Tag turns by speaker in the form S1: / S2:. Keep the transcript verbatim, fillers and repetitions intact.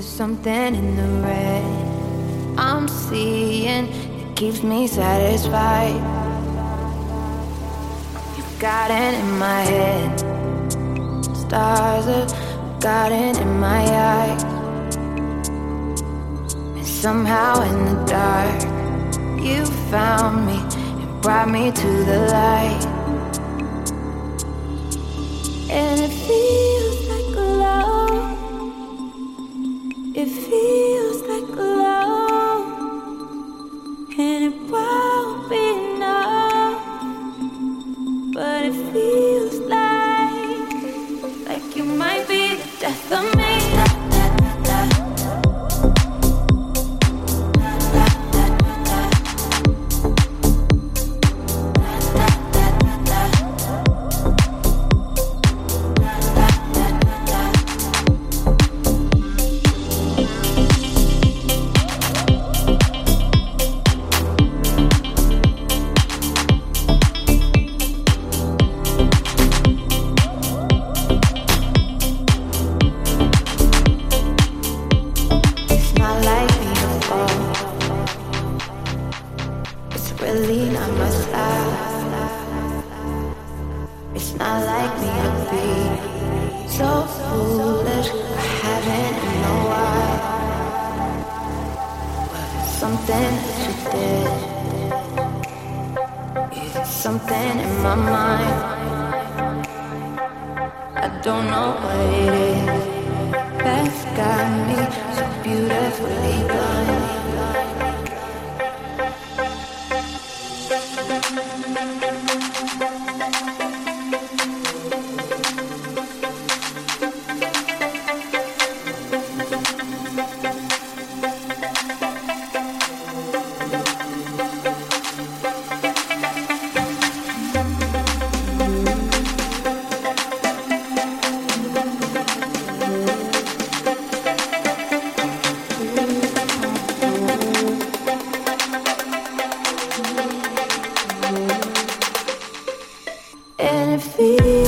S1: something in the red I'm seeing that keeps me satisfied. You've got it in my head, stars have got it in my eyes, and somehow in the dark you found me and brought me to the light. And it feels like love, it feels like love, and it won't be enough, but it feels like, like you might be the death of me. And it feels